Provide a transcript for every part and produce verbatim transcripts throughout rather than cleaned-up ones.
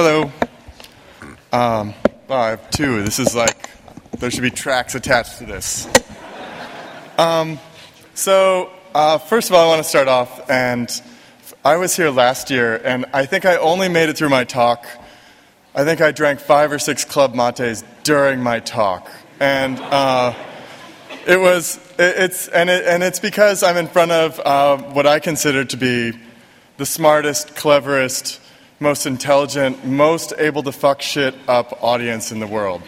Hello. Um, well, I have two. This is like, there should be tracks attached to this. Um, so, uh, first of all, I want to start off, and I was here last year, and I think I only made it through my talk. I think I drank five or six Club Mates during my talk, and uh, it was, it, it's, and, it, and it's because I'm in front of uh, what I consider to be the smartest, cleverest, most intelligent, most able to fuck shit up audience in the world.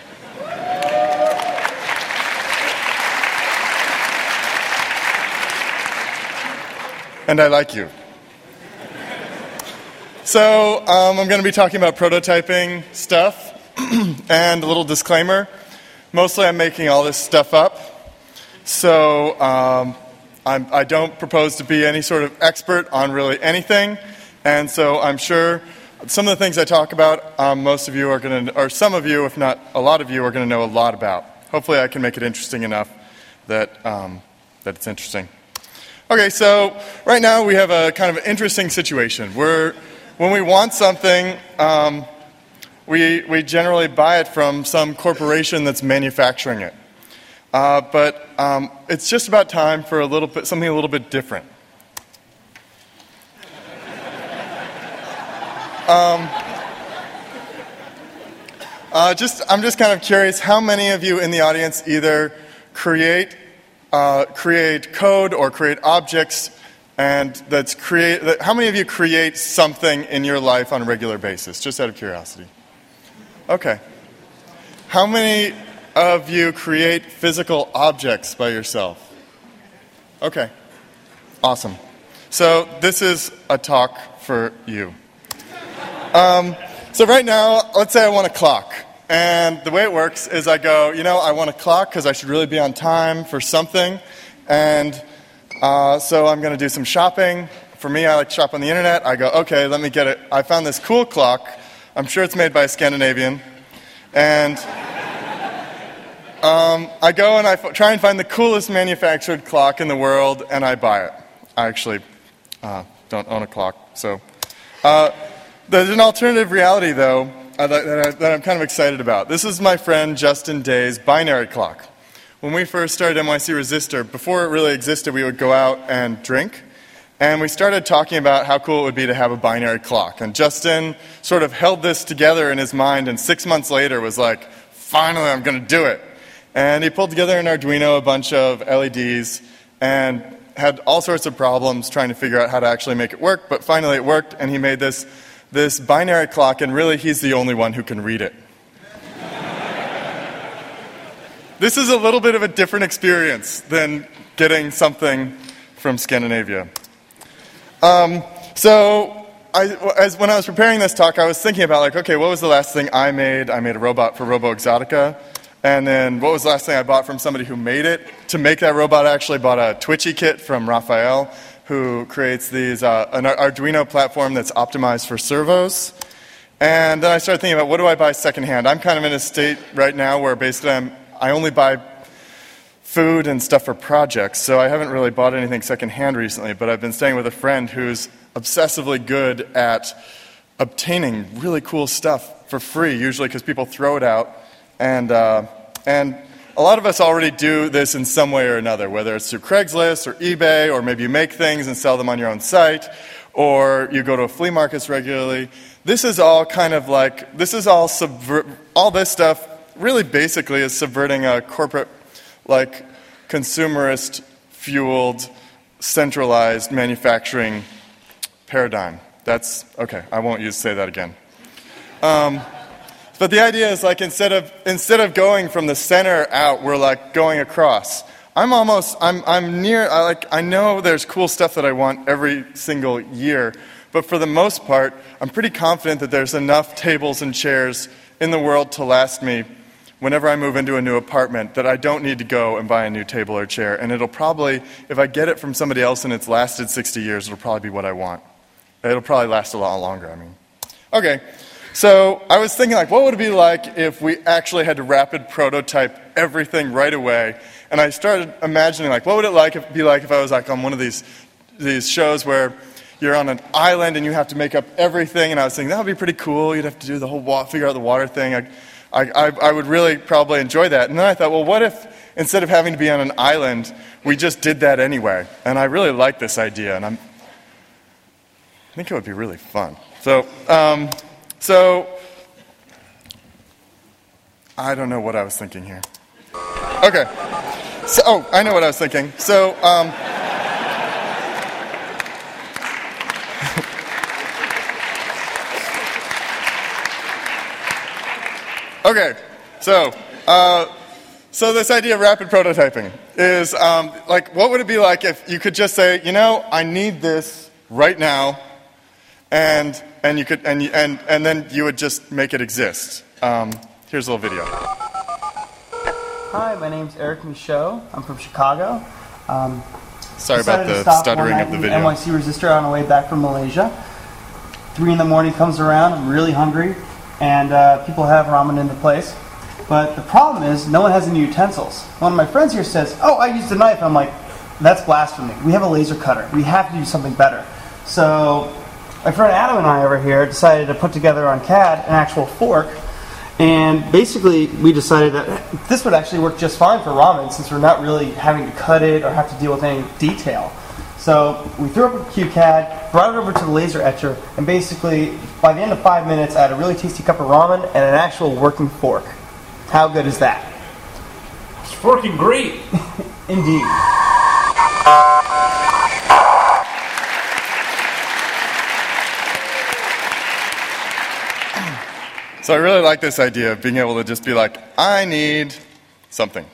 And I like you. So um, I'm going to be talking about prototyping stuff, and a little disclaimer. Mostly I'm making all this stuff up. So um, I'm, I don't propose to be any sort of expert on really anything. And so I'm sure some of the things I talk about, um, most of you are going to, or some of you, if not a lot of you, are going to know a lot about. Hopefully I can make it interesting enough that um, that it's interesting. Okay, so right now we have a kind of interesting situation. We're, when we want something, um, we, we generally buy it from some corporation that's manufacturing it. Uh, but um, it's just about time for a little bit, something a little bit different. Um, uh, just, I'm just kind of curious, how many of you in the audience either create, uh, create code or create objects, and that's create? That, how many of you create something in your life on a regular basis? Just out of curiosity. Okay. How many of you create physical objects by yourself? Okay. Awesome. So this is a talk for you. Um, so right now, let's say I want a clock. And the way it works is I go, you know, I want a clock because I should really be on time for something. And uh, so I'm going to do some shopping. For me, I like to shop on the internet. I go, okay, let me get it. I found this cool clock. I'm sure it's made by a Scandinavian. And um, I go and I f- try and find the coolest manufactured clock in the world, and I buy it. I actually uh, don't own a clock, so... Uh, There's an alternative reality, though, uh, that, that, I, that I'm kind of excited about. This is my friend Justin Day's binary clock. When we first started N Y C Resistor, before it really existed, we would go out and drink. And we started talking about how cool it would be to have a binary clock. And Justin sort of held this together in his mind, and six months later was like, finally, I'm going to do it. And he pulled together in Arduino a bunch of L E Ds and had all sorts of problems trying to figure out how to actually make it work. But finally it worked, and he made this this binary clock, and really he's the only one who can read it. This is a little bit of a different experience than getting something from Scandinavia. Um, so I, as when I was preparing this talk, I was thinking about, like, okay, what was the last thing I made? I made a robot for Robo Exotica. And then what was the last thing I bought from somebody who made it? To make that robot, I actually bought a Twitchy kit from Raphael, who creates these uh, an Arduino platform that's optimized for servos. And then I started thinking about, what do I buy secondhand? I'm kind of in a state right now where basically I'm, I only buy food and stuff for projects, so I haven't really bought anything secondhand recently, but I've been staying with a friend who's obsessively good at obtaining really cool stuff for free, usually because people throw it out. And uh, and a lot of us already do this in some way or another, whether it's through Craigslist or eBay, or maybe you make things and sell them on your own site, or you go to flea markets regularly. This is all kind of like, this is all subvert, all this stuff really basically is subverting a corporate, like, consumerist-fueled, centralized manufacturing paradigm. That's, okay, I won't use say that again. Um... But the idea is, like, instead of instead of going from the center out, we're like going across. I'm almost I'm I'm near I like I know there's cool stuff that I want every single year, but for the most part, I'm pretty confident that there's enough tables and chairs in the world to last me whenever I move into a new apartment that I don't need to go and buy a new table or chair. And it'll probably, if I get it from somebody else and it's lasted sixty years, it'll probably be what I want. It'll probably last a lot longer, I mean. Okay. So I was thinking, like, what would it be like if we actually had to rapid prototype everything right away? And I started imagining, like, what would it like if, be like if I was like on one of these these shows where you're on an island and you have to make up everything. And I was thinking, that would be pretty cool. You'd have to do the whole, wa- figure out the water thing. I, I, I would really probably enjoy that. And then I thought, well, what if instead of having to be on an island, we just did that anyway? And I really like this idea, and I'm, I think it would be really fun. So, um, so I don't know what I was thinking here. Okay. So, oh, I know what I was thinking. So, um, okay. So, uh, so this idea of rapid prototyping is um, like, what would it be like if you could just say, you know, I need this right now, and and you could and and and then you would just make it exist. Um, here's a little video. Hi, my name's Eric Michaud. I'm from Chicago. Um, Sorry about the stuttering of the video. N Y C Resistor on the way back from Malaysia. Three in the morning comes around. I'm really hungry, and uh, people have ramen in the place. But the problem is, no one has any utensils. One of my friends here says, "Oh, I used a knife." I'm like, "That's blasphemy. We have a laser cutter. We have to do something better." So my friend Adam and I over here decided to put together on C A D an actual fork. And basically, we decided that this would actually work just fine for ramen, since we're not really having to cut it or have to deal with any detail. So we threw up a Q C A D, brought it over to the laser etcher, and basically, by the end of five minutes, I had a really tasty cup of ramen and an actual working fork. How good is that? It's working great. Indeed. So I really like this idea of being able to just be like, I need something.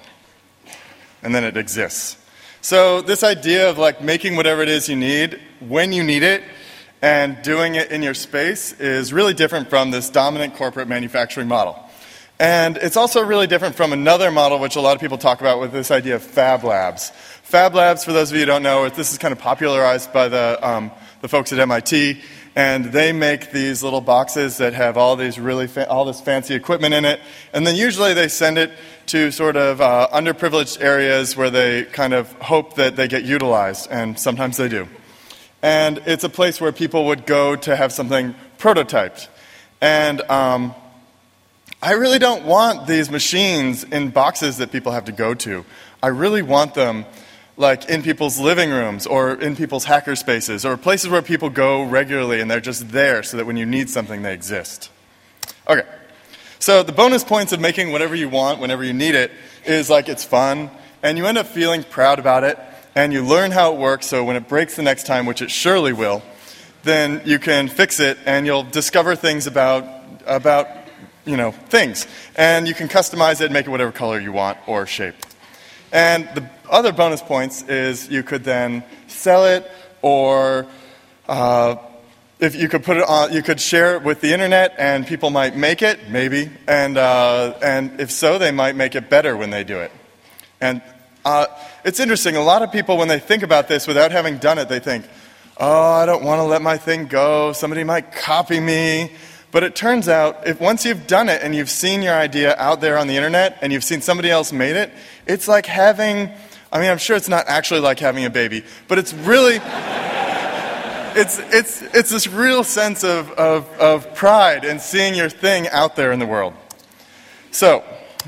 And then it exists. So this idea of like making whatever it is you need when you need it and doing it in your space is really different from this dominant corporate manufacturing model. And it's also really different from another model which a lot of people talk about with this idea of Fab Labs. Fab Labs, for those of you who don't know, this is kind of popularized by the, um, the folks at M I T. And they make these little boxes that have all these really fa- all this fancy equipment in it, and then usually they send it to sort of uh, underprivileged areas where they kind of hope that they get utilized, and sometimes they do. And it's a place where people would go to have something prototyped. And um, I really don't want these machines in boxes that people have to go to. I really want them like in people's living rooms or in people's hacker spaces or places where people go regularly and they're just there so that when you need something, they exist. Okay, so the bonus points of making whatever you want whenever you need it is like it's fun, and you end up feeling proud about it, and you learn how it works, so when it breaks the next time, which it surely will, then you can fix it and you'll discover things about, about you know, things. And you can customize it and make it whatever color you want or shape. And the other bonus points is you could then sell it, or uh, if you could put it on, you could share it with the internet, and people might make it, maybe, and uh, and if so, they might make it better when they do it. And uh, it's interesting. A lot of people, when they think about this without having done it, they think, "Oh, I don't want to let my thing go. Somebody might copy me." But it turns out, if once you've done it and you've seen your idea out there on the internet and you've seen somebody else made it, it's like having, I mean, I'm sure it's not actually like having a baby, but it's really, it's it's it's this real sense of, of, of pride in seeing your thing out there in the world. So,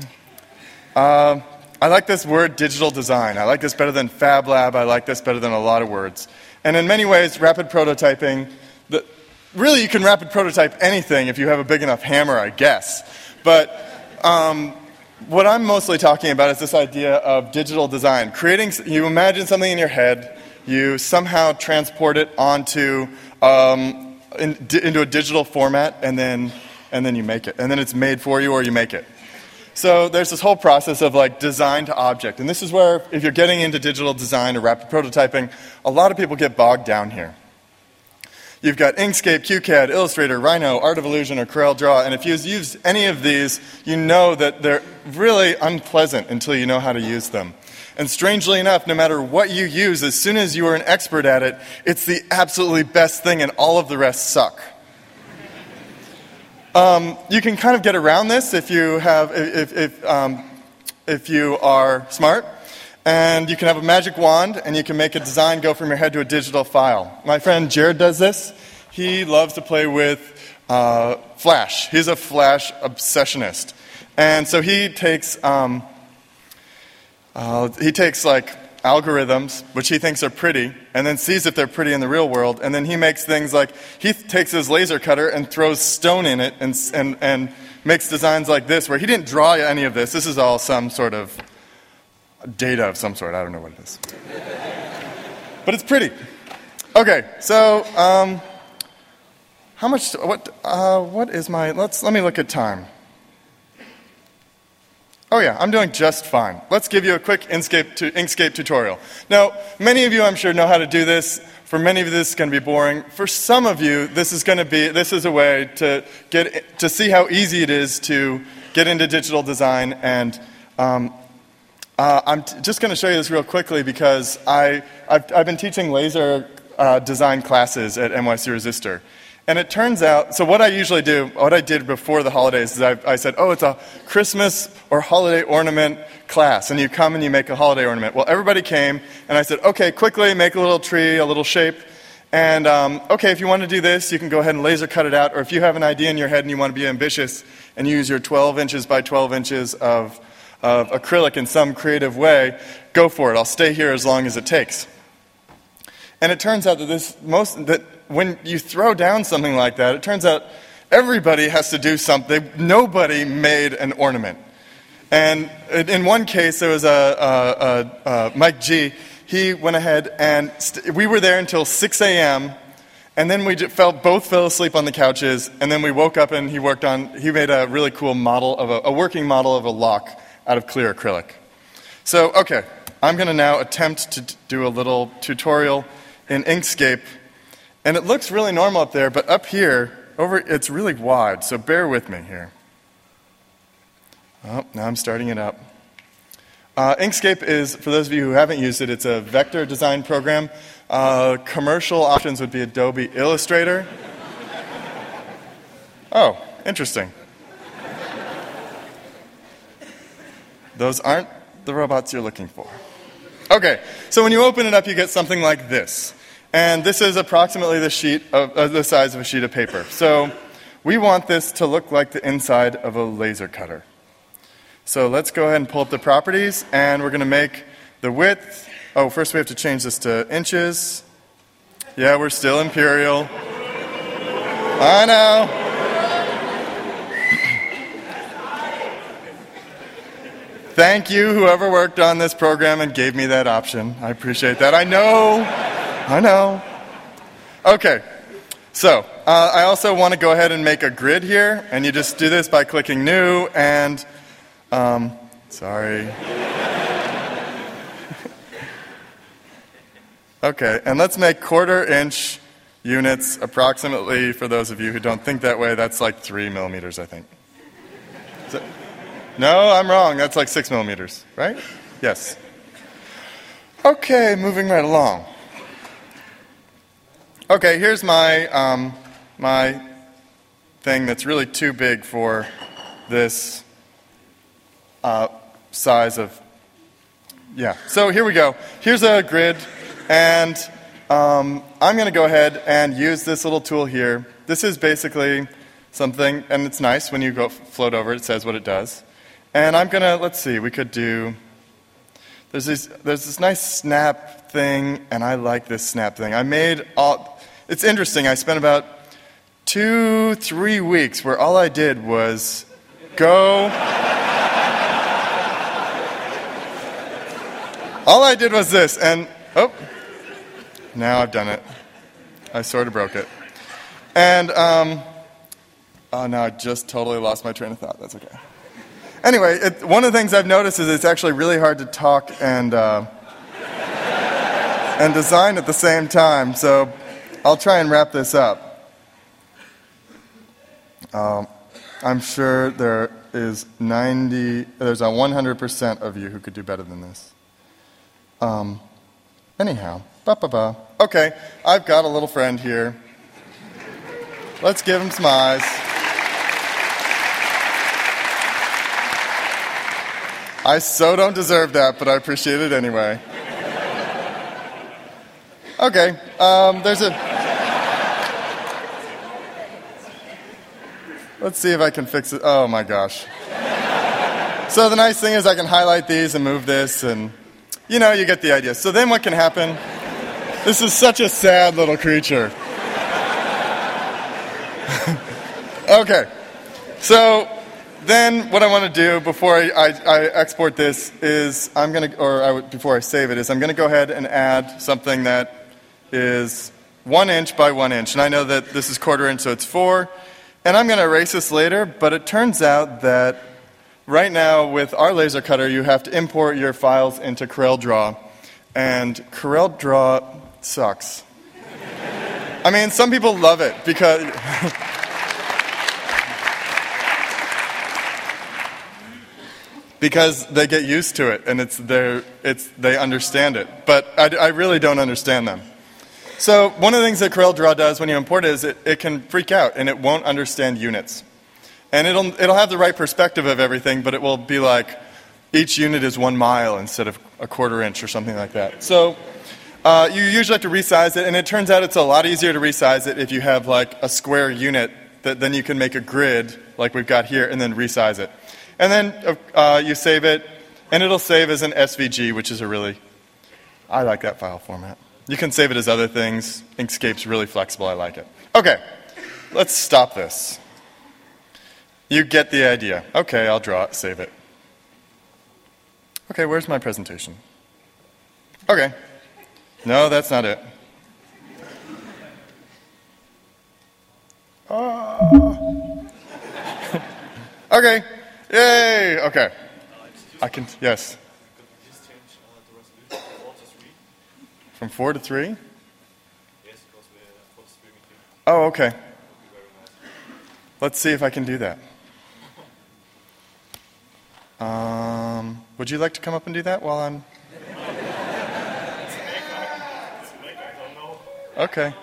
uh, I like this word digital design. I like this better than Fab Lab. I like this better than a lot of words. And in many ways, rapid prototyping, the really, you can rapid prototype anything if you have a big enough hammer, I guess. But um, what I'm mostly talking about is this idea of digital design. Creating, you imagine something in your head, you somehow transport it onto um, in, d- into a digital format, and then and then you make it, and then it's made for you, or you make it. So there's this whole process of like design to object, and this is where, if you're getting into digital design or rapid prototyping, a lot of people get bogged down here. You've got Inkscape, Q C A D, Illustrator, Rhino, Art of Illusion, or CorelDRAW, and if you've used any of these, you know that they're really unpleasant until you know how to use them. And strangely enough, no matter what you use, as soon as you are an expert at it, it's the absolutely best thing, and all of the rest suck. Um, you can kind of get around this if you have, if if, um, if you are smart. And you can have a magic wand, and you can make a design go from your head to a digital file. My friend Jared does this. He loves to play with uh, Flash. He's a Flash obsessionist. And so he takes, um, uh, he takes like algorithms, which he thinks are pretty, and then sees if they're pretty in the real world, and then he makes things like, he takes his laser cutter and throws stone in it and, and, and makes designs like this, where he didn't draw any of this. This is all some sort of data of some sort. I don't know what it is. But it's pretty. Okay, so um, how much, what, uh, what is my, let's, let me look at time. Oh yeah, I'm doing just fine. Let's give you a quick Inkscape, to, Inkscape tutorial. Now, many of you I'm sure know how to do this. For many of you this is going to be boring. For some of you, this is going to be, this is a way to get, to see how easy it is to get into digital design. And um, uh, I'm t- just going to show you this real quickly because I, I've, I've been teaching laser uh, design classes at N Y C Resistor. And it turns out, so what I usually do, what I did before the holidays is I, I said, oh, it's a Christmas or holiday ornament class. And you come and you make a holiday ornament. Well, everybody came, and I said, okay, quickly make a little tree, a little shape. And, um, okay, if you want to do this, you can go ahead and laser cut it out. Or if you have an idea in your head and you want to be ambitious and use your twelve inches by twelve inches of, of acrylic in some creative way, go for it. I'll stay here as long as it takes. And it turns out that this most that when you throw down something like that, it turns out everybody has to do something. Nobody made an ornament. And in one case, there was a, a, a, a Mike G. He went ahead and st- we were there until six a.m. And then we fell, both fell asleep on the couches. And then we woke up and he worked on. He made a really cool model of a, a working model of a lock out of clear acrylic. So okay, I'm going to now attempt to do a little tutorial in Inkscape. And it looks really normal up there, but up here, over it's really wide, so bear with me here. Oh, now I'm starting it up. Uh, Inkscape is, for those of you who haven't used it, it's a vector design program. Uh, commercial options would be Adobe Illustrator. Oh, interesting. Those aren't the robots you're looking for. Okay, so when you open it up, you get something like this. And this is approximately the sheet of, uh, the size of a sheet of paper. So we want this to look like the inside of a laser cutter. So let's go ahead and pull up the properties, and we're going to make the width. Oh, first we have to change this to inches. Yeah, we're still imperial. I know. Thank you, whoever worked on this program and gave me that option. I appreciate that. I know. I know. Okay, so uh, I also want to go ahead and make a grid here, and you just do this by clicking New, and, um, sorry. Okay, and let's make quarter inch units approximately, for those of you who don't think that way, that's like three millimeters, I think. Is it? No, I'm wrong, that's like six millimeters, right? Yes. Okay, moving right along. Okay, here's my um, my thing that's really too big for this uh, size of, yeah. So here we go. Here's a grid, and um, I'm going to go ahead and use this little tool here. This is basically something, and it's nice when you go float over it, it says what it does. And I'm going to, let's see, we could do, there's this, there's this nice snap thing, and I like this snap thing. I made all... It's interesting, I spent about two, three weeks where all I did was go... all I did was this, and, oh, now I've done it. I sort of broke it. And, um, oh, now I just totally lost my train of thought. That's okay. Anyway, it, one of the things I've noticed is it's actually really hard to talk and, uh, and design at the same time, so... I'll try and wrap this up. Um, I'm sure there is ninety, there's a one hundred percent of you who could do better than this. Um, anyhow, ba-ba-ba. Okay, I've got a little friend here. Let's give him some eyes. I so don't deserve that, but I appreciate it anyway. Okay, um, there's a... Let's see if I can fix it. Oh my gosh. So the nice thing is I can highlight these and move this, and you know, you get the idea. So then what can happen? This is such a sad little creature. Okay, so then what I want to do before I, I, I export this is I'm going to, or I would, before I save it, is I'm going to go ahead and add something that is one inch by one inch. And I know that this is quarter inch, so it's four. And I'm going to erase this later, but it turns out that right now with our laser cutter, you have to import your files into CorelDRAW. And CorelDRAW sucks. I mean, some people love it because... because they get used to it and it's their, it's, they understand it. But I, I really don't understand them. So one of the things that CorelDRAW does when you import it is it, it can freak out and it won't understand units. And it'll, it'll have the right perspective of everything, but it will be like each unit is one mile instead of a quarter inch or something like that. So uh, you usually have to resize it, and it turns out it's a lot easier to resize it if you have like a square unit that then you can make a grid like we've got here and then resize it. And then uh, you save it, and it'll save as an S V G, which is a really, I like that file format. You can save it as other things. Inkscape's really flexible. I like it. Okay, let's stop this. You get the idea. Okay, I'll draw it, save it. Okay, where's my presentation? Okay. No, that's not it. Oh. Okay. Yay! Okay. I can, yes. From four to three? Oh, okay. Let's see if I can do that. Um, would you like to come up and do that while I'm... Okay.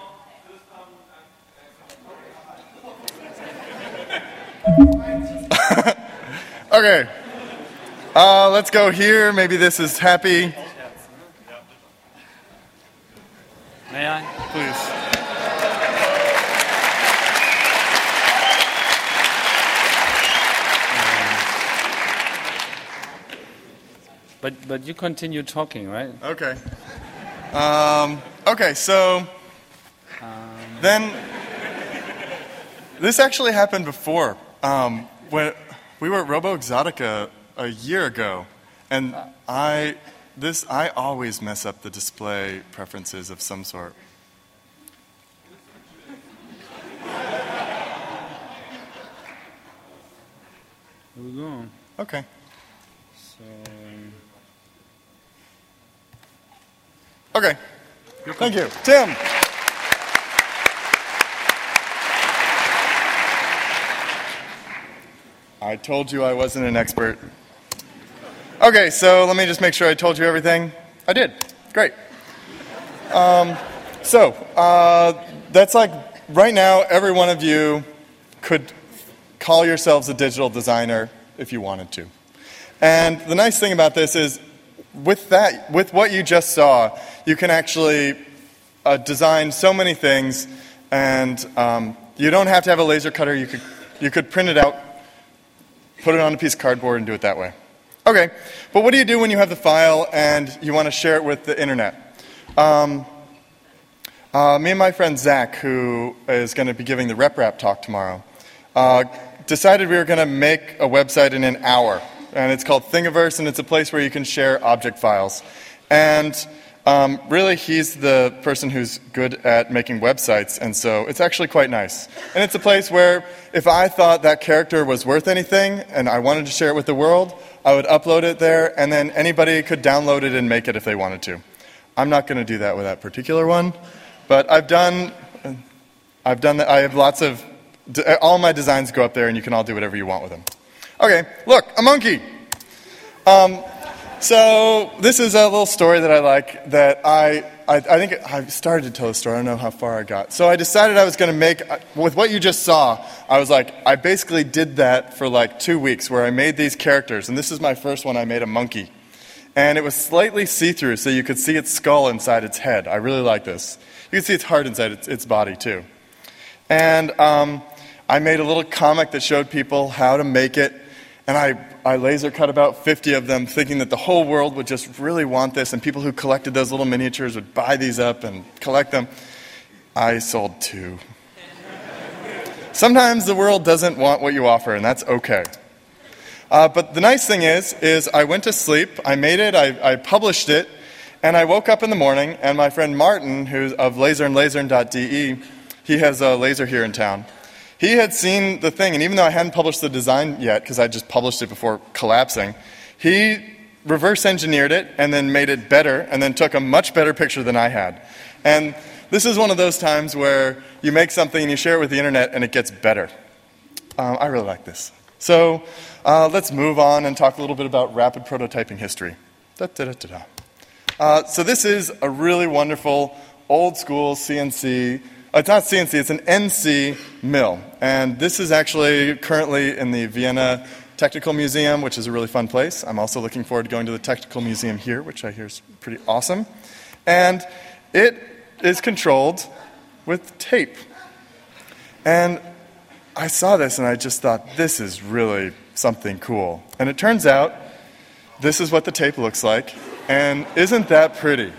Okay. Uh, let's go here. Maybe this is happy. May I? Please. But but you continue talking, right? Okay. Um, okay, so Um, then this actually happened before. Um, when we were at Robo Exotica a year ago, and I this I always mess up the display preferences of some sort. here we go. Okay. So Okay. Thank you, Tim. I told you I wasn't an expert. Okay, so let me just make sure I told you everything. I did. Great. Um, so, uh, that's like, right now, every one of you could call yourselves a digital designer if you wanted to. And the nice thing about this is, with that, with what you just saw, you can actually uh, design so many things, and um, you don't have to have a laser cutter. You could, you could print it out, put it on a piece of cardboard, and do it that way. Okay, but what do you do when you have the file and you want to share it with the internet? Um, uh, me and my friend Zach, who is going to be giving the RepRap talk tomorrow, uh, decided we were going to make a website in an hour. And it's called Thingiverse, and it's a place where you can share object files. And um, really, he's the person who's good at making websites, and so it's actually quite nice. And it's a place where if I thought that character was worth anything and I wanted to share it with the world, I would upload it there, and then anybody could download it and make it if they wanted to. I'm not going to do that with that particular one, but I've done, I've done that. I have lots of, all my designs go up there, and you can all do whatever you want with them. Okay, look, a monkey. Um, so this is a little story that I like, that I, I, I think I started to tell the story. I don't know how far I got. So I decided I was going to make, with what you just saw, I was like, I basically did that for like two weeks where I made these characters. And this is my first one. I made a monkey. And it was slightly see-through, so you could see its skull inside its head. I really like this. You can see its heart inside its, its body, too. And um, I made a little comic that showed people how to make it. And I, I laser cut about fifty of them, thinking that the whole world would just really want this, and people who collected those little miniatures would buy these up and collect them. I sold two. Sometimes the world doesn't want what you offer, and that's okay. Uh, but the nice thing is, is I went to sleep, I made it, I, I published it, and I woke up in the morning, and my friend Martin, who's of lasern lasern dot d e, he has a laser here in town. He had seen the thing, and even though I hadn't published the design yet, because I just published it before collapsing, he reverse engineered it and then made it better, and then took a much better picture than I had. And this is one of those times where you make something and you share it with the internet and it gets better. Um, I really like this. So uh, let's move on and talk a little bit about rapid prototyping history. Da, da, da, da, da. Uh, so this is a really wonderful old school C N C. It's not C N C, it's an N C mill. And this is actually currently in the Vienna Technical Museum, which is a really fun place. I'm also looking forward to going to the Technical Museum here, which I hear is pretty awesome. And it is controlled with tape. And I saw this and I just thought, this is really something cool. And it turns out, this is what the tape looks like. And isn't that pretty?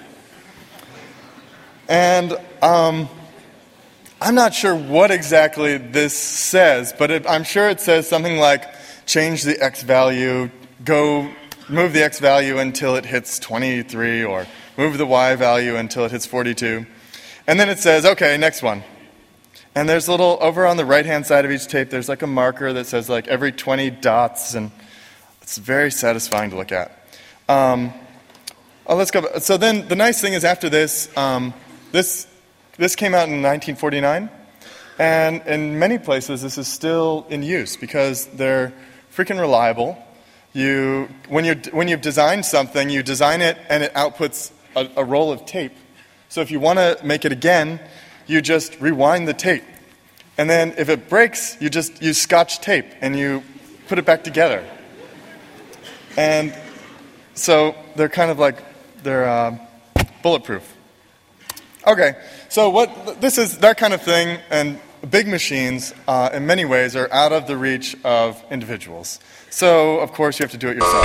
And um, I'm not sure what exactly this says, but it, I'm sure it says something like, change the X value, go move the X value until it hits twenty-three, or move the Y value until it hits forty-two. And then it says, okay, next one. And there's a little, over on the right-hand side of each tape, there's like a marker that says like every twenty dots, and it's very satisfying to look at. Um, oh, let's go. So then the nice thing is after this, um, this, this came out in nineteen forty-nine, and in many places this is still in use because they're freaking reliable. You, when, you, when you've designed something, you design it and it outputs a, a roll of tape. So if you want to make it again, you just rewind the tape. And then if it breaks, you just use Scotch tape and you put it back together. And so they're kind of like, they're uh, bulletproof. Okay, so what this is, that kind of thing, and big machines, uh, in many ways, are out of the reach of individuals. So, of course, you have to do it yourself.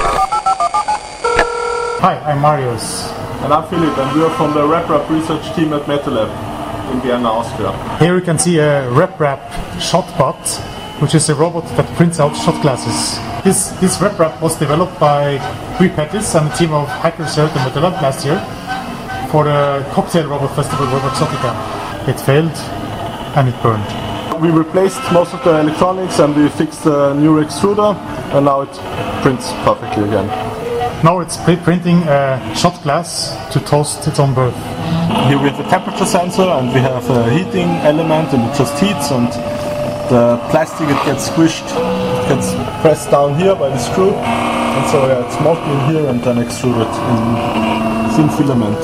Hi, I'm Marius. And I'm Philip, and we are from the RepRap research team at MetaLab in Vienna, Austria. Here you can see a RepRap ShotBot, which is a robot that prints out shot glasses. This, this RepRap was developed by Guy Pettis and a team of hackers here at the MetaLab last year for the Cocktail Robot Festival Roboxotica. It failed and it burned. We replaced most of the electronics and we fixed the new extruder, and now it prints perfectly again. Now it's printing a shot glass to toast its own birth. Here we have a temperature sensor and we have a heating element, and it just heats, and the plastic, it gets squished, it gets pressed down here by the screw, and so yeah, it's molten in here and then extruded in thin filament.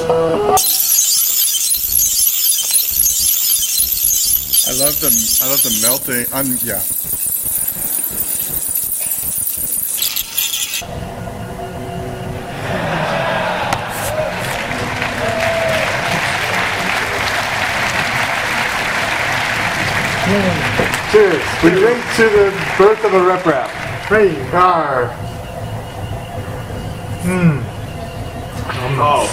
I love the I love the melting. Um, yeah. Cheers! We drink to the birth of a RepRap. Hey! Arr! Mmm. Oh.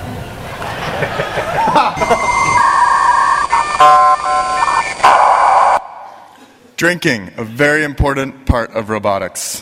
Drinking, a very important part of robotics.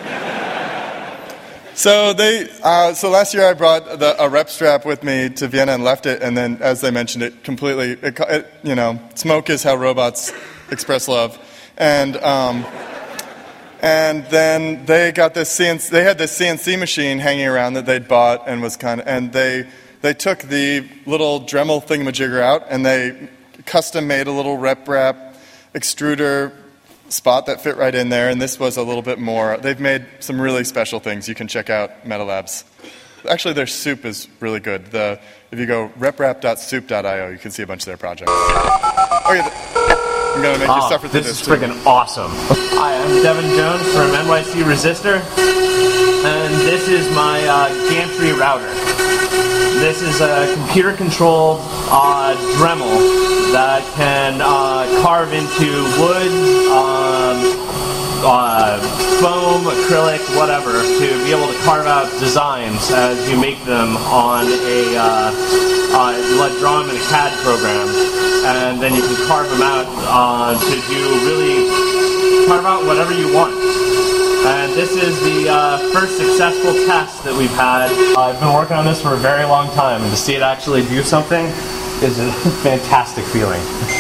So they, uh, so last year I brought the, a rep strap with me to Vienna and left it, and then, as they mentioned, it completely, it, it, you know, smoke is how robots express love, and um, and then they got this C N C, they had this C N C machine hanging around that they'd bought, and was kind of, and they they took the little Dremel thingamajigger out, and they custom made a little RepRap extruder spot that fit right in there, and this was a little bit more. They've made some really special things. You can check out MetaLab's Actually, their soup is really good. The, if you go reprap dot soup dot i o, you can see a bunch of their projects. Okay, I'm going to make you Oh, suffer through this this. is freaking awesome. Hi, I'm Devin Jones from N Y C Resistor, and this is my uh, gantry router. This is a computer-controlled uh, Dremel that can uh, carve into wood, um, uh, foam, acrylic, whatever, to be able to carve out designs as you make them on a, uh, uh, let draw them in a C A D program, and then you can carve them out uh, to do really, carve out whatever you want. And this is the uh, first successful test that we've had. I've been working on this for a very long time, and to see it actually do something is a fantastic feeling.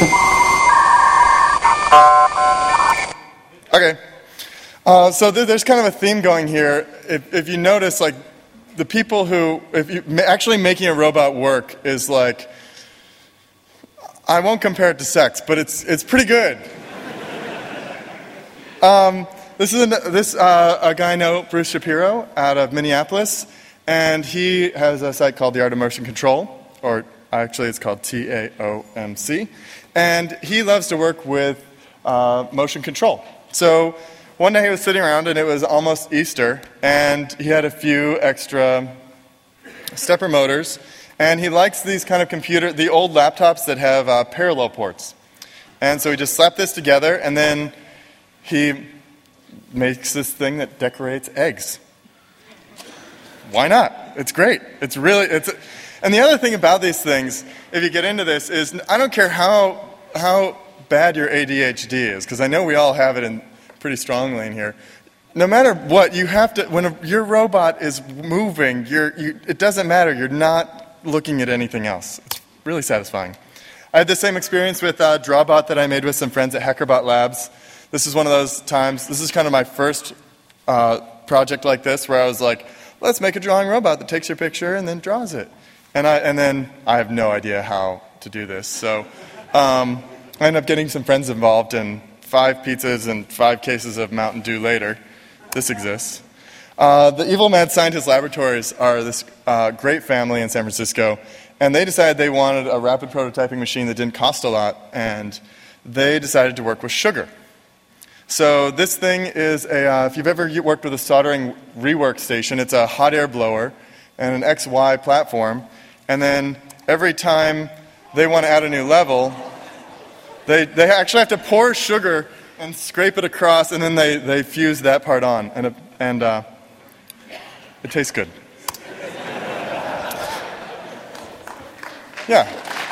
Okay. Uh, so th- there's kind of a theme going here. If, if you notice, like, the people who, if you ma- actually making a robot work is like, I won't compare it to sex, but it's it's pretty good. um, this is a, this uh, a guy I know, Bruce Shapiro, out of Minneapolis, and he has a site called The Art of Motion Control, or actually it's called T A O M C, and he loves to work with uh, motion control. So one day he was sitting around, and it was almost Easter, and he had a few extra stepper motors, and he likes these kind of computer, the old laptops that have uh, parallel ports. And so he just slapped this together, and then he makes this thing that decorates eggs. Why not? It's great. It's really, it's, and the other thing about these things, if you get into this, is I don't care how how bad your A D H D is, because I know we all have it in pretty strongly in here. No matter what, you have to, when a, your robot is moving, you're, you, it doesn't matter. You're not looking at anything else. It's really satisfying. I had the same experience with uh, Drawbot that I made with some friends at HackerBot Labs. This is one of those times, this is kind of my first uh, project like this, where I was like, let's make a drawing robot that takes your picture and then draws it. And, I, and then I have no idea how to do this. So um, I ended up getting some friends involved, and five pizzas and five cases of Mountain Dew later, this exists. Uh, the Evil Mad Scientist Laboratories are this uh, great family in San Francisco, and they decided they wanted a rapid prototyping machine that didn't cost a lot, and they decided to work with sugar. So this thing is a, uh, if you've ever worked with a soldering rework station, it's a hot air blower and an X Y platform, and then every time they want to add a new level, they, they actually have to pour sugar and scrape it across, and then they, they fuse that part on, and, it, and uh, it tastes good. Yeah.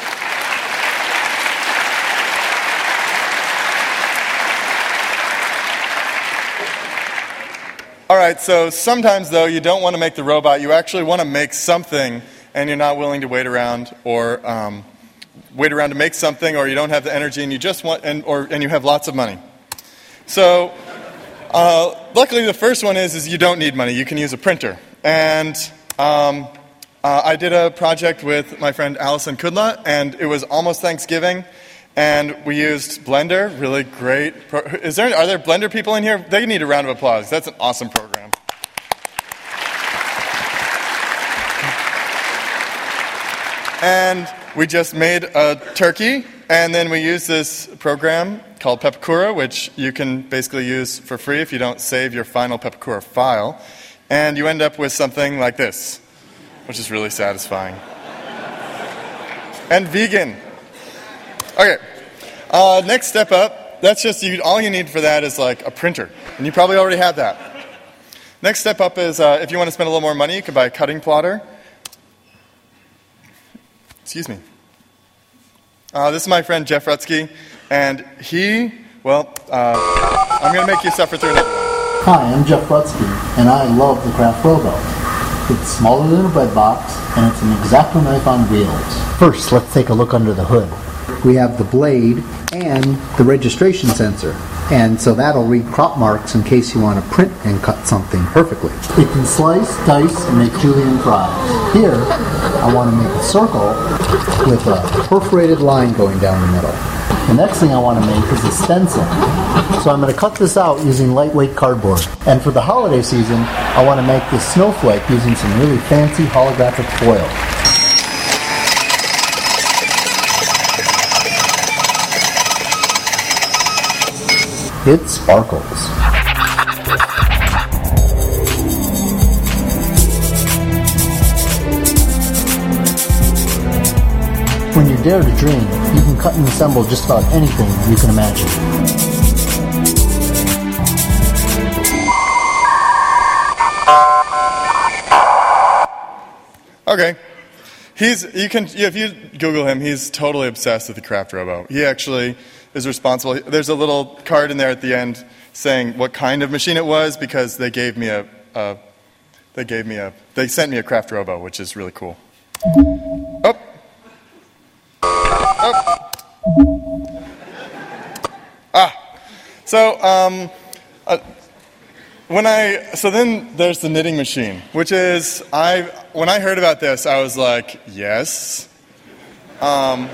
All right, so sometimes, though, you don't want to make the robot. You actually want to make something, and you're not willing to wait around or um, wait around to make something, or you don't have the energy, and you just want, and, or, and you have lots of money. So uh, luckily, the first one is, is you don't need money. You can use a printer. And um, uh, I did a project with my friend Allison Kudla, and it was almost Thanksgiving. And we used Blender, really great. Pro- Is there, are there Blender people in here? They need a round of applause. That's an awesome program. And we just made a turkey, and then we used this program called Pepakura, which you can basically use for free if you don't save your final Pepakura file. And you end up with something like this, which is really satisfying. And vegan. Okay, uh, next step up, that's just, you, all you need for that is like a printer, and you probably already have that. Next step up is, uh, if you want to spend a little more money, you can buy a cutting plotter. Excuse me. Uh, this is my friend Jeff Rutsky, and he, well, uh, I'm going to make you suffer through another one. Hi, I'm Jeff Rutsky, and I love the Craft Robo. It's smaller than a bread box, and it's an X-Acto knife on wheels. First, let's take a look under the hood. We have the blade and the registration sensor, and so that'll read crop marks in case you want to print and cut something perfectly. It can slice, dice, and make julienne fries. Here, I want to make a circle with a perforated line going down the middle. The next thing I want to make is a stencil. So I'm going to cut this out using lightweight cardboard. And for the holiday season, I want to make this snowflake using some really fancy holographic foil. It sparkles. When you dare to dream, you can cut and assemble just about anything you can imagine. Okay. He's, you can, if you Google him, he's totally obsessed with the Craft Robo. He actually is responsible. There's a little card in there at the end saying what kind of machine it was, because they gave me a, a they gave me a, they sent me a Craft Robo, which is really cool. Oh. Oh. Ah. So, um, uh, when I, so then there's the knitting machine, which is, I, when I heard about this, I was like, yes. Um,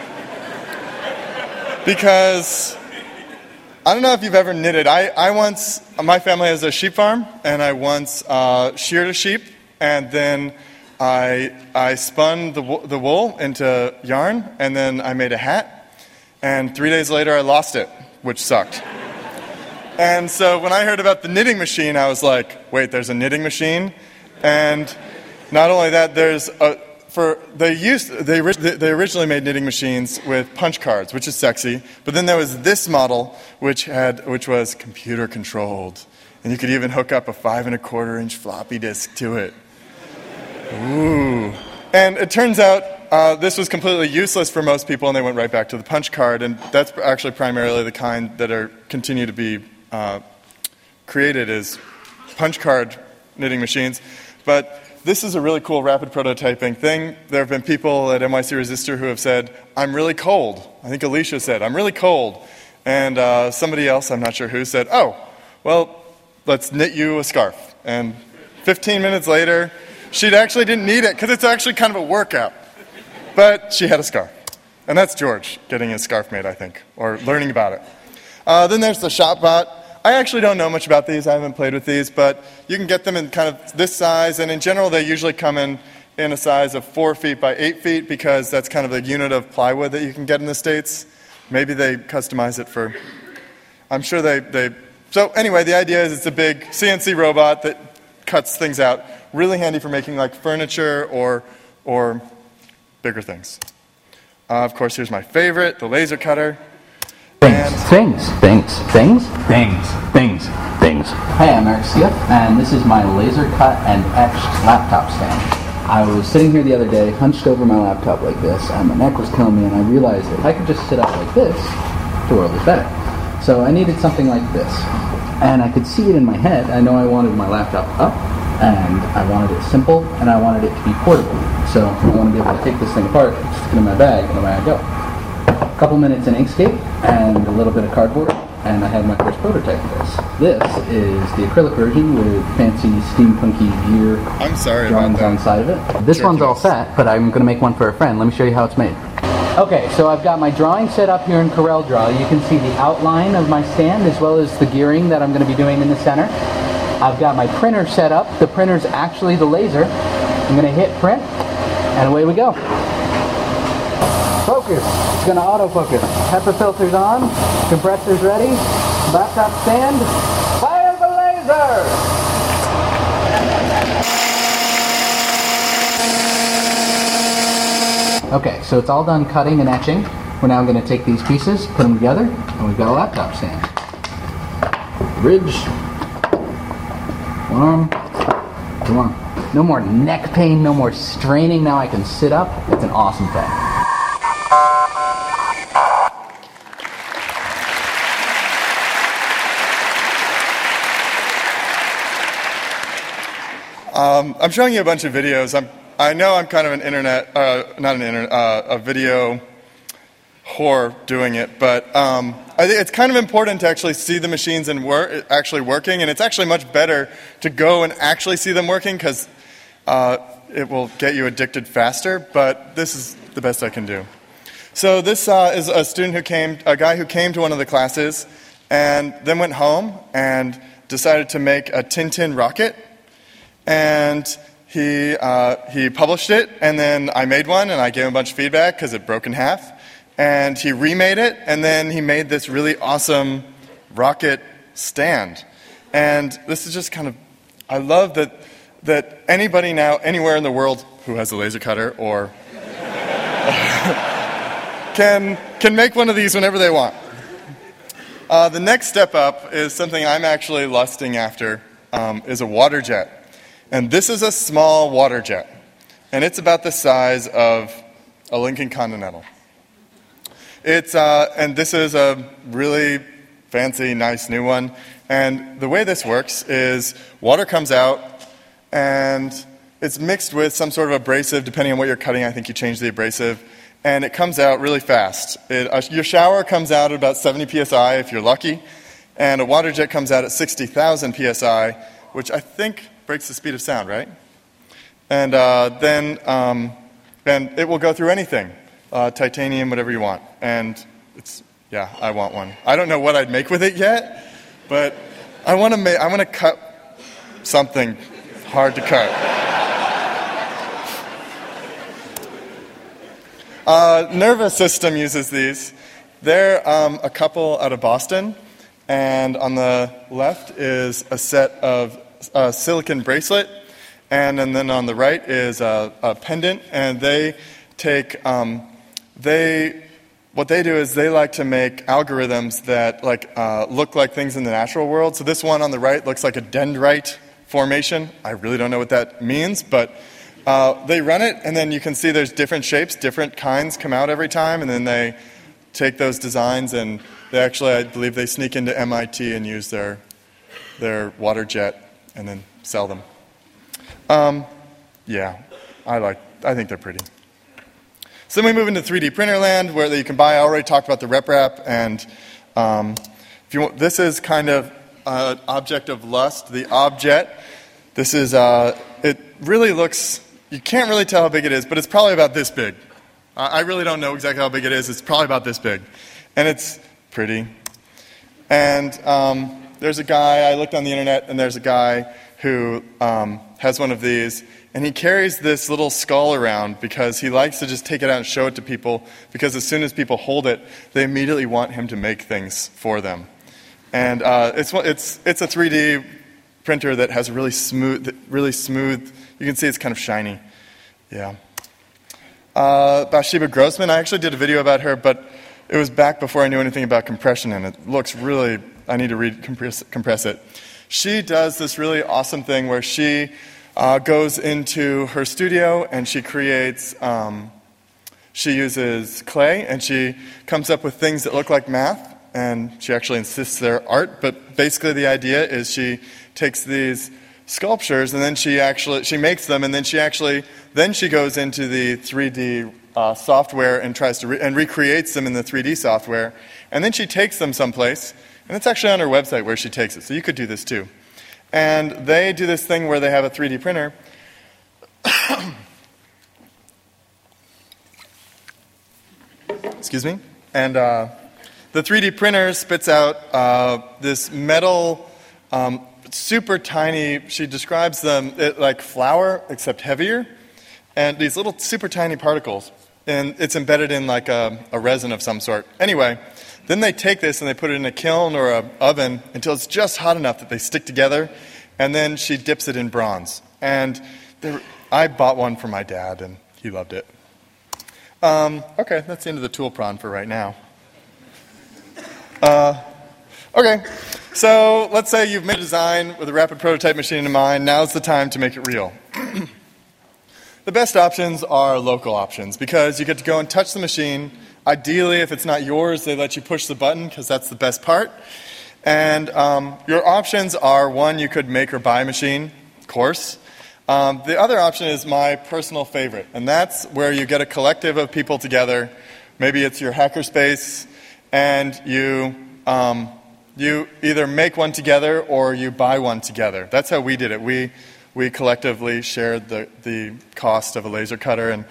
because, I don't know if you've ever knitted. I, I once, my family has a sheep farm, and I once uh, sheared a sheep, and then I, I spun the, the wool into yarn, and then I made a hat, and three days later I lost it, which sucked. And so when I heard about the knitting machine, I was like, wait, there's a knitting machine? And not only that, there's a, for, they used, they, they originally made knitting machines with punch cards, which is sexy, but then there was this model, which had, which was computer controlled. And you could even hook up a five and a quarter inch floppy disk to it. Ooh. And it turns out uh, this was completely useless for most people, and they went right back to the punch card, and that's actually primarily the kind that are continue to be uh, created as punch card knitting machines. But this is a really cool rapid prototyping thing. There have been people at N Y C Resistor who have said, I'm really cold. I think Alicia said, I'm really cold. And uh, somebody else, I'm not sure who, said, oh, well, let's knit you a scarf. And fifteen minutes later, she actually didn't need it, because it's actually kind of a workout. But she had a scarf. And that's George getting his scarf made, I think, or learning about it. Uh, then there's the ShopBot. I actually don't know much about these. I haven't played with these, but you can get them in kind of this size, and in general they usually come in in a size of four feet by eight feet, because that's kind of the unit of plywood that you can get in the States. Maybe they customize it for, I'm sure they, they, so anyway, the idea is it's a big C N C robot that cuts things out. Really handy for making like furniture or, or bigger things. Uh, of course, here's my favorite, the laser cutter. Things, things, things, things, things, things, things. Hey, I'm Eric Skiff, and this is my laser cut and etched laptop stand. I was sitting here the other day, hunched over my laptop like this, and my neck was killing me, and I realized if I could just sit up like this, the world is better. So I needed something like this. And I could see it in my head. I know I wanted my laptop up, and I wanted it simple, and I wanted it to be portable. So I want to be able to take this thing apart, stick it in my bag, and away I go. A couple minutes in Inkscape, and a little bit of cardboard, and I had my first prototype of this. This is the acrylic version with fancy steampunky gear I'm sorry drawings about that. on the side of it. This one's all set, but I'm going to make one for a friend. Let me show you how it's made. Okay, so I've got my drawing set up here in CorelDRAW. You can see the outline of my stand as well as the gearing that I'm going to be doing in the center. I've got my printer set up. The printer's actually the laser. I'm going to hit print, and away we go. Focus. It's going to autofocus. HEPA filter's on. Compressor's ready. Laptop stand. Fire the laser! Okay, so it's all done cutting and etching. We're now going to take these pieces, put them together, and we've got a laptop stand. Bridge. One arm. Two arm. No more neck pain, no more straining. Now I can sit up. It's an awesome thing. Um, I'm showing you a bunch of videos. I'm, I know I'm kind of an internet, uh, not an internet, uh, a video whore doing it, but um, I think it's kind of important to actually see the machines and wor- actually working, and it's actually much better to go and actually see them working, because uh, it will get you addicted faster, but this is the best I can do. So this uh, is a student who came, a guy who came to one of the classes and then went home and decided to make a Tintin rocket. And he, uh, he published it, and then I made one, and I gave him a bunch of feedback because it broke in half. And he remade it, and then he made this really awesome rocket stand. And this is just kind of, I love that that anybody now, anywhere in the world who has a laser cutter or can can make one of these whenever they want. Uh, the next step up is something I'm actually lusting after, um, is a water jet. And this is a small water jet. And it's about the size of a Lincoln Continental. It's uh, and this is a really fancy, nice new one. And the way this works is water comes out, and it's mixed with some sort of abrasive. Depending on what you're cutting, I think you change the abrasive. And it comes out really fast. It, uh, your shower comes out at about seventy P S I if you're lucky. And a water jet comes out at sixty thousand P S I, which I think breaks the speed of sound, right? And uh, then um, and it will go through anything. Uh, titanium, whatever you want. And it's, yeah, I want one. I don't know what I'd make with it yet, but I want to make, I want to cut something hard to cut. uh, Nervous System uses these. They're um, a couple out of Boston, and on the left is a set of a silicon bracelet, and, and then on the right is a, a pendant, and they take, um, they, what they do is they like to make algorithms that like uh, look like things in the natural world. So this one on the right looks like a dendrite formation. I really don't know what that means, but uh, they run it, and then you can see there's different shapes, different kinds come out every time, and then they take those designs, and they actually, I believe, they sneak into M I T and use their their water jet and then sell them. Um, yeah, I like. I think they're pretty. So then we move into three D printer land, where you can buy. I already talked about the RepRap, and um, if you want, this is kind of an object of lust, the Objet. This is. Uh, it really looks. You can't really tell how big it is, but it's probably about this big. I really don't know exactly how big it is. It's probably about this big, and it's pretty. And um, there's a guy. I looked on the internet, and there's a guy who um, has one of these. And he carries this little skull around because he likes to just take it out and show it to people, because as soon as people hold it, they immediately want him to make things for them. And uh, it's it's it's a three D printer that has really smooth, really smooth. You can see it's kind of shiny. Yeah. Uh, Bathsheba Grossman, I actually did a video about her, but it was back before I knew anything about compression, and it looks really. I need to read compress, compress it. She does this really awesome thing where she. Uh, goes into her studio and she creates, um, she uses clay and she comes up with things that look like math, and she actually insists they're art, but basically the idea is she takes these sculptures and then she actually, she makes them, and then she actually, then she goes into the three D uh, software and tries to, re- and recreates them in the three D software, and then she takes them someplace, and it's actually on her website where she takes it, so you could do this too. And they do this thing where they have a three D printer. Excuse me. And uh, the three D printer spits out uh, this metal, um, super tiny, she describes them it, like flour, except heavier, and these little super tiny particles. And it's embedded in like a, a resin of some sort. Anyway, then they take this and they put it in a kiln or an oven until it's just hot enough that they stick together, and then she dips it in bronze. And there, I bought one for my dad, and he loved it. Um, okay, that's the end of the tool prawn for right now. Uh, okay, so let's say you've made a design with a rapid prototype machine in mind. Now's the time to make it real. The best options are local options, because you get to go and touch the machine. Ideally, if it's not yours, they let you push the button, because that's the best part. And um, your options are, one, you could make or buy a machine, of course. Um, the other option is my personal favorite, and that's where you get a collective of people together. Maybe it's your hackerspace, and you um, you either make one together or you buy one together. That's how we did it. We we collectively shared the, the cost of a laser cutter, and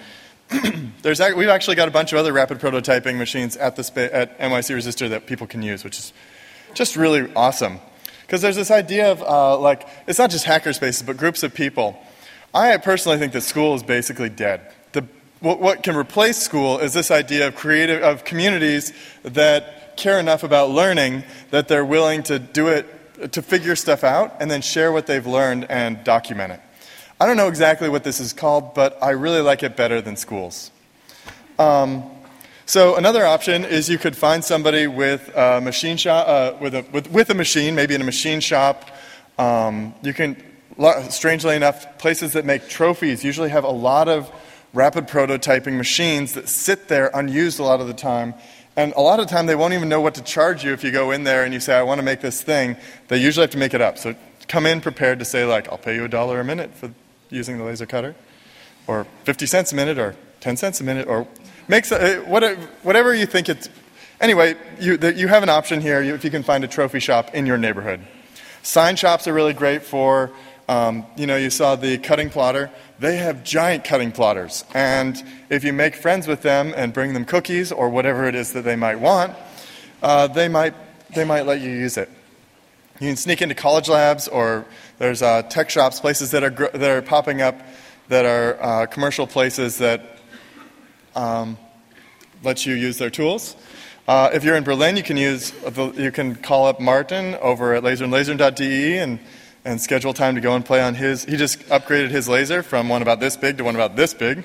there's ac- we've actually got a bunch of other rapid prototyping machines at the spa- at N Y C Resistor that people can use, which is just really awesome. Because there's this idea of, uh, like, it's not just hackerspaces, but groups of people. I personally think that school is basically dead. The, what, what can replace school is this idea of creative, of communities that care enough about learning that they're willing to do it, to figure stuff out, and then share what they've learned and document it. I don't know exactly what this is called, but I really like it better than schools. Um, so another option is you could find somebody with a machine shop, uh, with a with, with a machine, maybe in a machine shop. Um, you can, strangely enough, places that make trophies usually have a lot of rapid prototyping machines that sit there unused a lot of the time. And a lot of the time they won't even know what to charge you if you go in there and you say, I want to make this thing. They usually have to make it up. So come in prepared to say, like, I'll pay you a dollar a minute for using the laser cutter, or fifty cents a minute, or ten cents a minute, or makes whatever you think it's. Anyway, you, you have an option here if you can find a trophy shop in your neighborhood. Sign shops are really great for, um, you know, you saw the cutting plotter. They have giant cutting plotters. And if you make friends with them and bring them cookies or whatever it is that they might want, uh, they might they might let you use it. You can sneak into college labs, or there's uh, tech shops, places that are gr- that are popping up, that are uh, commercial places that um, let you use their tools. Uh, if you're in Berlin, you can use the, you can call up Martin over at laser and lasern dot d e and and schedule time to go and play on his. He just upgraded his laser from one about this big to one about this big.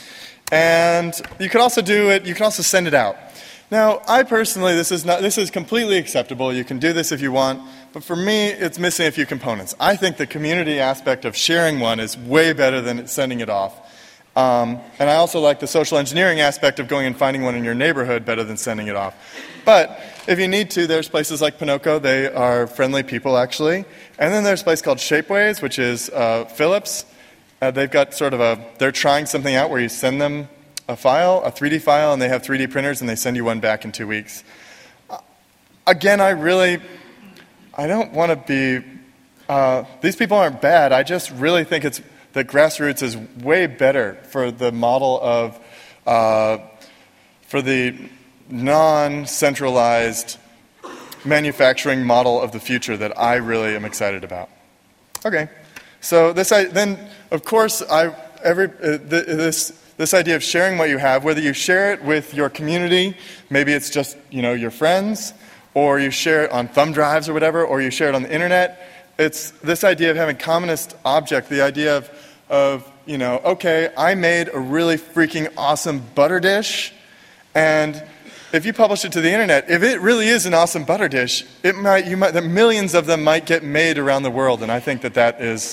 And you can also do it. You can also send it out. Now, I personally, this is not this is completely acceptable. You can do this if you want. But for me, it's missing a few components. I think the community aspect of sharing one is way better than sending it off. Um, and I also like the social engineering aspect of going and finding one in your neighborhood better than sending it off. But if you need to, there's places like Pinocchio. They are friendly people, actually. And then there's a place called Shapeways, which is uh, Philips. Uh, they've got sort of a, they're trying something out where you send them a file, a three D file, and they have three D printers, and they send you one back in two weeks. Uh, again, I really... I don't want to be, uh, these people aren't bad. I just really think it's that Grassroots is way better for the model of, uh, for the non-centralized manufacturing model of the future that I really am excited about. Okay, so this, I, then of course, I every uh, th- this this idea of sharing what you have, whether you share it with your community, maybe it's just you know your friends, or you share it on thumb drives or whatever, or you share it on the internet. It's this idea of having commonest object, the idea of, of, you know, okay, I made a really freaking awesome butter dish, and if you publish it to the internet, if it really is an awesome butter dish, it might, you might, the millions of them might get made around the world, and I think that that is,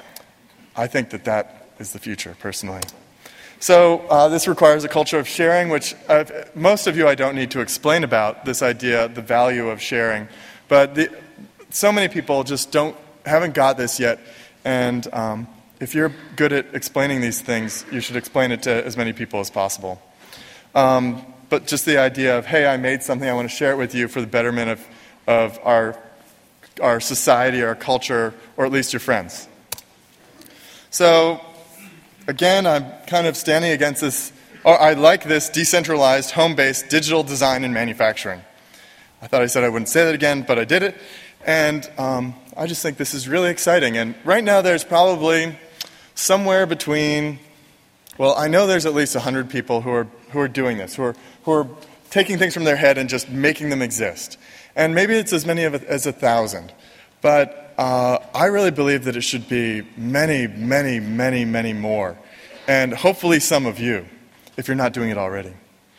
I think that that is the future, personally. So uh, this requires a culture of sharing, which uh, most of you I don't need to explain about, this idea, the value of sharing. But the, so many people just don't haven't got this yet. And um, if you're good at explaining these things, you should explain it to as many people as possible. Um, but just the idea of, hey, I made something, I want to share it with you for the betterment of, of our, our society, our culture, or at least your friends. So... Again, I'm kind of standing against this, or I like this decentralized, home-based digital design and manufacturing. I thought I said I wouldn't say that again, but I did it. And um, I just think this is really exciting. And right now there's probably somewhere between, well, I know there's at least one hundred people who are who are doing this, who are who are taking things from their head and just making them exist. And maybe it's as many of a, as a thousand. But uh, I really believe that it should be many, many, many, many more. And hopefully some of you, if you're not doing it already.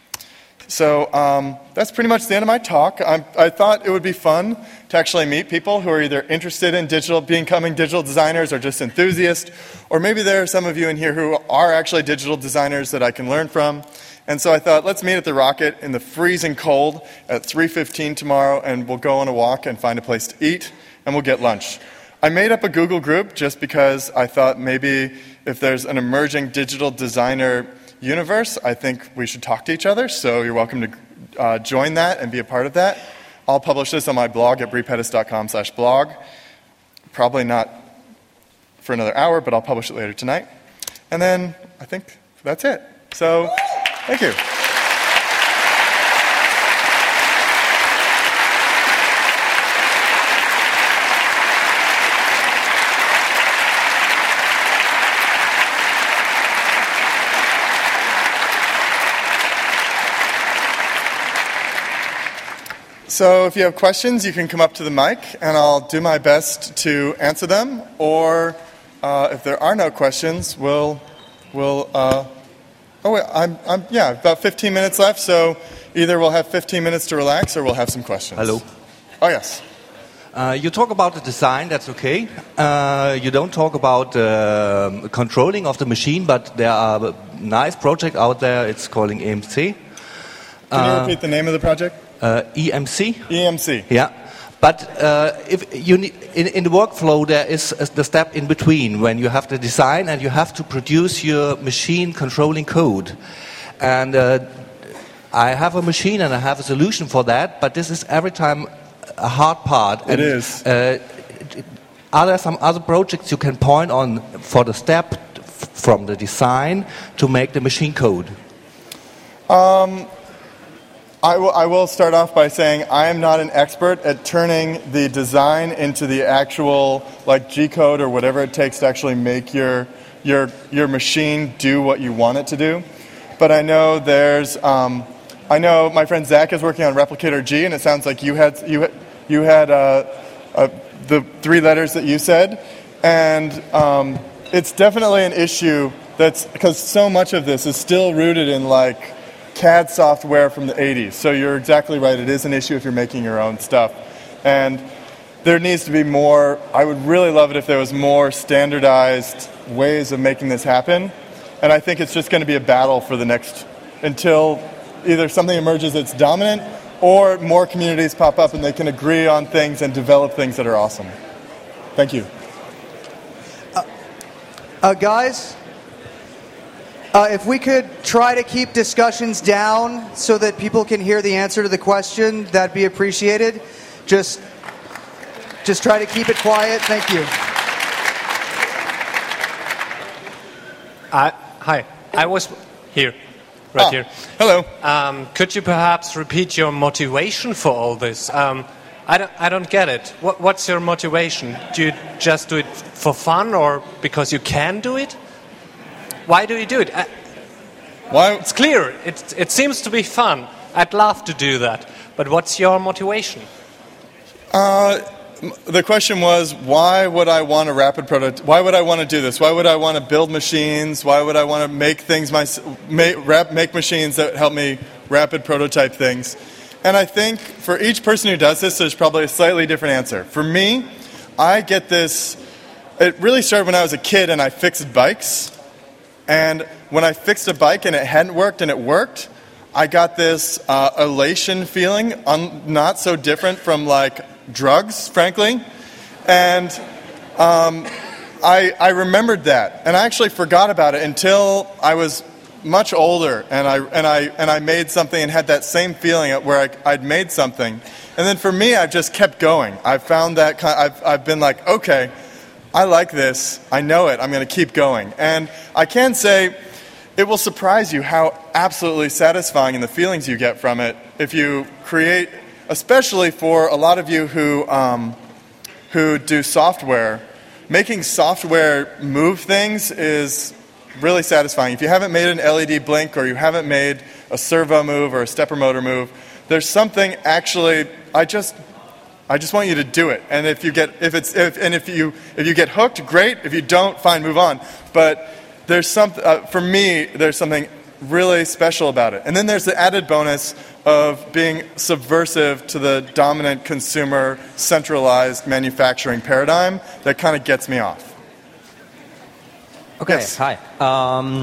So um, that's pretty much the end of my talk. I'm, I thought it would be fun to actually meet people who are either interested in digital, becoming digital designers, or just enthusiasts. Or maybe there are some of you in here who are actually digital designers that I can learn from. And so I thought, let's meet at the Rocket in the freezing cold at three fifteen tomorrow, and we'll go on a walk and find a place to eat. And we'll get lunch. I made up a Google group just because I thought maybe if there's an emerging digital designer universe, I think we should talk to each other. So you're welcome to uh, join that and be a part of that. I'll publish this on my blog at brepettis.com slash blog. Probably not for another hour, but I'll publish it later tonight. And then I think that's it. So, thank you. So if you have questions, you can come up to the mic, and I'll do my best to answer them. Or uh, if there are no questions, we'll, we'll. Uh, oh wait, I'm, I'm, yeah, about fifteen minutes left. So either we'll have fifteen minutes to relax, or we'll have some questions. Hello. Oh yes. Uh, you talk about the design, that's okay. Uh, you don't talk about uh, controlling of the machine, but there are a nice project out there. It's called E M C. Can you uh, repeat the name of the project? Uh, E M C. E M C. Yeah, but uh, if you need, in, in the workflow there is the step in between when you have the design and you have to produce your machine controlling code. And uh, I have a machine and I have a solution for that, but this is every time a hard part. It and, is. Uh, are there some other projects you can point on for the step from the design to make the machine code? Um. I will, I will start off by saying I am not an expert at turning the design into the actual like G code or whatever it takes to actually make your your your machine do what you want it to do. But I know there's um, I know my friend Zach is working on Replicator G, and it sounds like you had you you had uh, uh, the three letters that you said, and um, it's definitely an issue that's because so much of this is still rooted in like C A D software from the eighties. So you're exactly right. It is an issue if you're making your own stuff. And there needs to be more, I would really love it if there was more standardized ways of making this happen. And I think it's just going to be a battle for the next, until either something emerges that's dominant or more communities pop up and they can agree on things and develop things that are awesome. Thank you. Uh, uh, guys? Uh, if we could try to keep discussions down so that people can hear the answer to the question, that'd be appreciated. Just, just try to keep it quiet. Thank you. Uh, hi, I was here, right oh, here. Hello. Um, could you perhaps repeat your motivation for all this? Um, I don't, I don't get it. What, what's your motivation? Do you just do it for fun or because you can do it? Why do you do it? Uh, Why? It's clear. It, it seems to be fun. I'd love to do that. But what's your motivation? Uh, the question was, why would I want a rapid prototype? Why would I want to do this? Why would I want to build machines? Why would I want to make things my make, rap, make machines that help me rapid prototype things? And I think for each person who does this, there's probably a slightly different answer. For me, I get this. It really started when I was a kid and I fixed bikes. And when I fixed a bike and it hadn't worked and it worked, I got this uh, elation feeling, un- not so different from like drugs, frankly. And um, I, I remembered that, and I actually forgot about it until I was much older, and I and I and I made something and had that same feeling where I, I'd made something. And then for me, I've just kept going. I've found that kind I've I've been like, okay, I like this. I know it. I'm going to keep going. And I can say it will surprise you how absolutely satisfying and the feelings you get from it if you create, especially for a lot of you who um, who do software. Making software move things is really satisfying. If you haven't made an L E D blink or you haven't made a servo move or a stepper motor move, there's something actually, I just... I just want you to do it, and if you get if it's if and if you if you get hooked, great. If you don't, fine, move on. But there's some uh, for me. There's something really special about it, and then there's the added bonus of being subversive to the dominant consumer centralized manufacturing paradigm that kind of gets me off. Okay, yes. Hi. Um,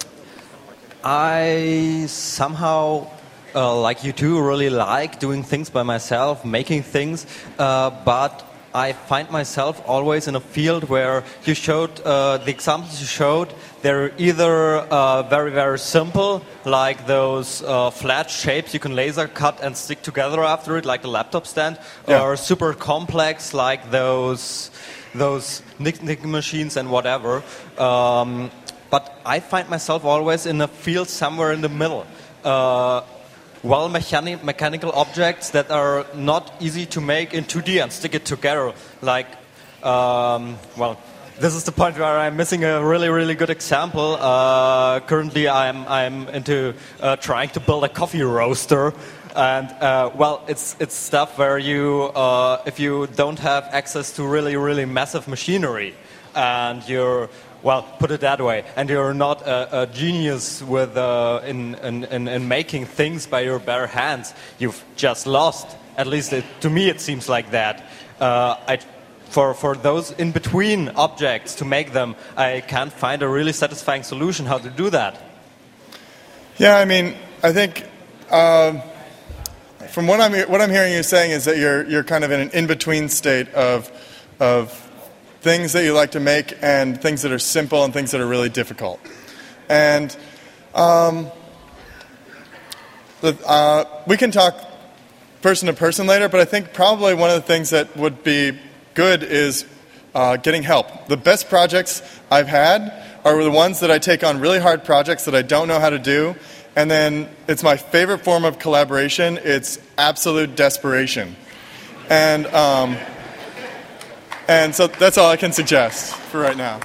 I somehow. Uh, like you do, really like doing things by myself, making things, uh, but I find myself always in a field where you showed, uh, the examples you showed, they're either uh, very, very simple, like those uh, flat shapes you can laser cut and stick together after it, like the laptop stand, yeah. or super complex, like those, those knitting machines and whatever. Um, but I find myself always in a field somewhere in the middle. Uh, well, mechani- mechanical objects that are not easy to make in two D and stick it together. Like, um, well, this is the point where I'm missing a really, really good example. Uh, currently, I'm I'm into uh, trying to build a coffee roaster. And uh, well, it's it's stuff where you, uh, if you don't have access to really really massive machinery, and you're well, put it that way, and you're not a, a genius with uh, in, in in making things by your bare hands, you've just lost. At least it, to me, it seems like that. Uh, I, for for those in between objects to make them, I can't find a really satisfying solution how to do that. Yeah, I mean, I think. Uh, From what I'm what I'm hearing you saying is that you're you're kind of in an in-between state of of things that you like to make and things that are simple and things that are really difficult. And um, the, uh, we can talk person to person later, but I think probably one of the things that would be good is uh, getting help. The best projects I've had are the ones that I take on really hard projects that I don't know how to do. And then it's my favorite form of collaboration. It's absolute desperation. And um, and so that's all I can suggest for right now.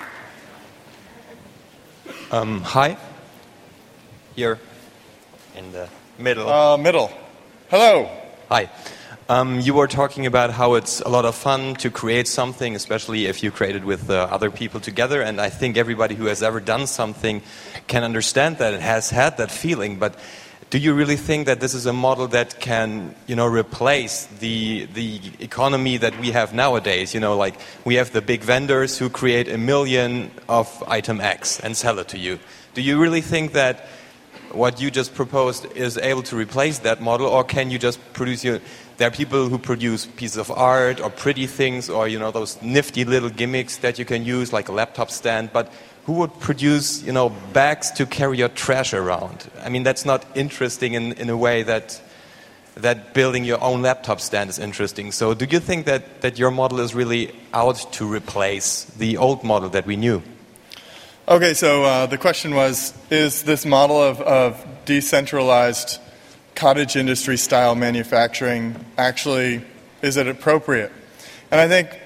Um, hi. Here in the middle. Uh, middle. Hello. Hi. Um, you were talking about how it's a lot of fun to create something, especially if you create it with uh, other people together. And I think everybody who has ever done something can understand that, it has had that feeling. But do you really think that this is a model that can, you know, replace the the economy that we have nowadays? You know, like we have the big vendors who create a million of item X and sell it to you. Do you really think that what you just proposed is able to replace that model, or can you just produce your... There are people who produce pieces of art or pretty things or, you know, those nifty little gimmicks that you can use, like a laptop stand, but who would produce, you know, bags to carry your trash around? I mean, that's not interesting in, in a way that that building your own laptop stand is interesting. So do you think that, that your model is really out to replace the old model that we knew? Okay, so uh, the question was, is this model of, of decentralized cottage industry style manufacturing actually, is it appropriate? And I think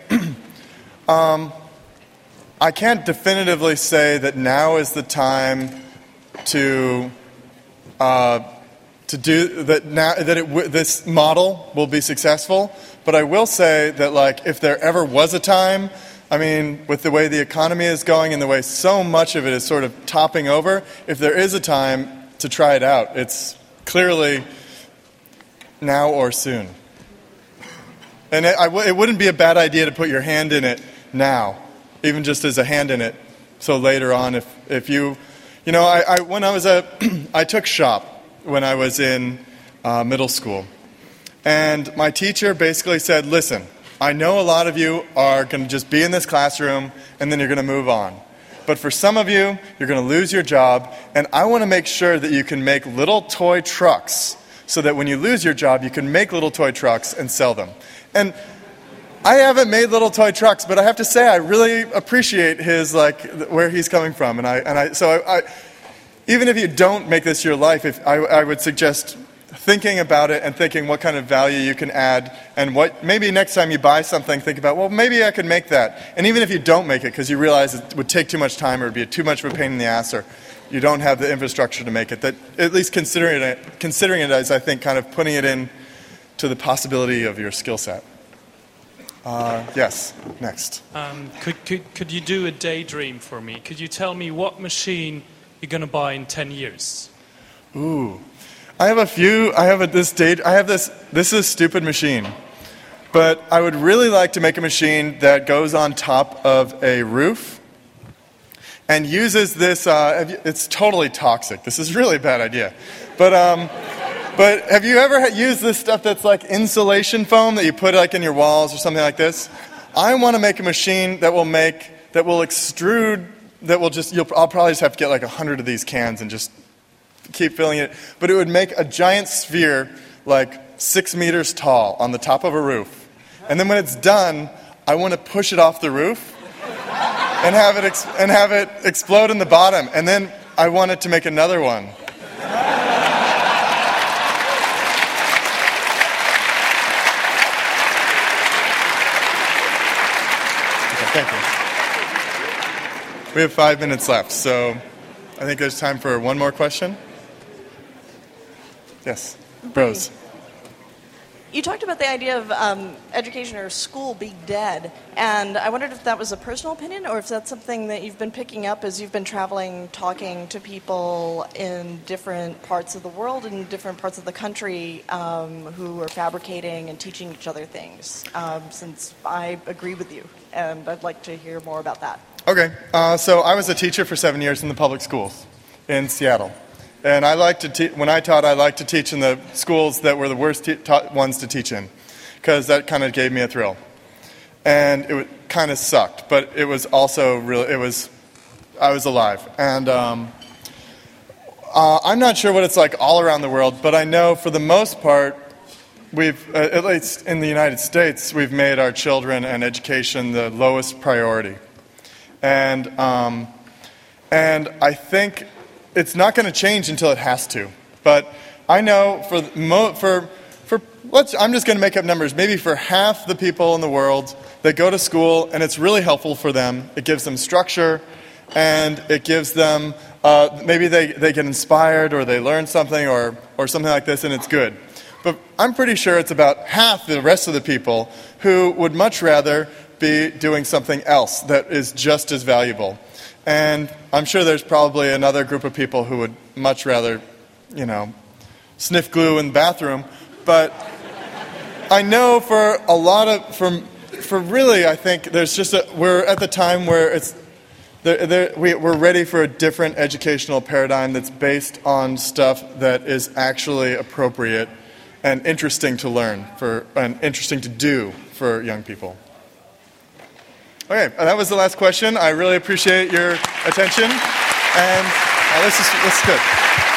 um, I can't definitively say that now is the time to uh, to do that. Now that it w- this model will be successful, but I will say that, like, if there ever was a time, I mean, with the way the economy is going and the way so much of it is sort of topping over, if there is a time to try it out, it's clearly now or soon. And it, I w- it wouldn't be a bad idea to put your hand in it now, even just as a hand in it. So later on, if, if you, you know, I, I when I was a, I took shop when I was in uh, middle school. And my teacher basically said, listen, I know a lot of you are going to just be in this classroom and then you're going to move on. But for some of you, you're going to lose your job, and I want to make sure that you can make little toy trucks so that when you lose your job, you can make little toy trucks and sell them. And I haven't made little toy trucks, but I have to say I really appreciate his, like, where he's coming from. And I, and I, so I, I even if you don't make this your life, if I, I would suggest thinking about it and thinking what kind of value you can add, and what maybe next time you buy something, think about, well, maybe I could make that. And even if you don't make it because you realize it would take too much time or it would be too much of a pain in the ass, or you don't have the infrastructure to make it, that at least considering it, considering it as, I think, kind of putting it in to the possibility of your skill set. Uh, yes, next. Um, could, could, could you do a daydream for me? Could you tell me what machine you're going to buy in ten years? Ooh. I have a few, I have a, this date, I have this, this is a stupid machine. But I would really like to make a machine that goes on top of a roof and uses this, uh, it's totally toxic. This is really a bad idea. But, um, but have you ever used this stuff that's like insulation foam that you put like in your walls or something like this? I want to make a machine that will make, that will extrude, that will just, you'll, I'll probably just have to get like a hundred of these cans and just keep filling it. But it would make a giant sphere like six meters tall on the top of a roof. And then when it's done, I want to push it off the roof and have it ex- and have it explode in the bottom, and then I wanted to make another one. Okay, thank you. We have five minutes left, so I think there's time for one more question. Yes, Rose. You talked about the idea of um, education or school being dead, and I wondered if that was a personal opinion or if that's something that you've been picking up as you've been traveling, talking to people in different parts of the world and different parts of the country um, who are fabricating and teaching each other things, um, since I agree with you, and I'd like to hear more about that. Okay, uh, so I was a teacher for seven years in the public schools in Seattle. And I like to te- when I taught, I liked to teach in the schools that were the worst te- ta- ones to teach in, because that kind of gave me a thrill. And it w- kind of sucked, but it was also really, it was, I was alive. And um, uh, I'm not sure what it's like all around the world, but I know for the most part, we've, uh, at least in the United States, we've made our children and education the lowest priority. And um, and I think it's not going to change until it has to. But I know for mo- for for let's I'm just going to make up numbers. Maybe for half the people in the world that go to school, and it's really helpful for them. It gives them structure, and it gives them uh, maybe they, they get inspired or they learn something or or something like this, and it's good. But I'm pretty sure it's about half the rest of the people who would much rather be doing something else that is just as valuable. And I'm sure there's probably another group of people who would much rather, you know, sniff glue in the bathroom. But I know for a lot of, for, for really, I think there's just a, we're at the time where it's, there, there, we, we're ready for a different educational paradigm that's based on stuff that is actually appropriate and interesting to learn for, and interesting to do for young people. Okay, that was the last question. I really appreciate your attention, and uh, this is this is good.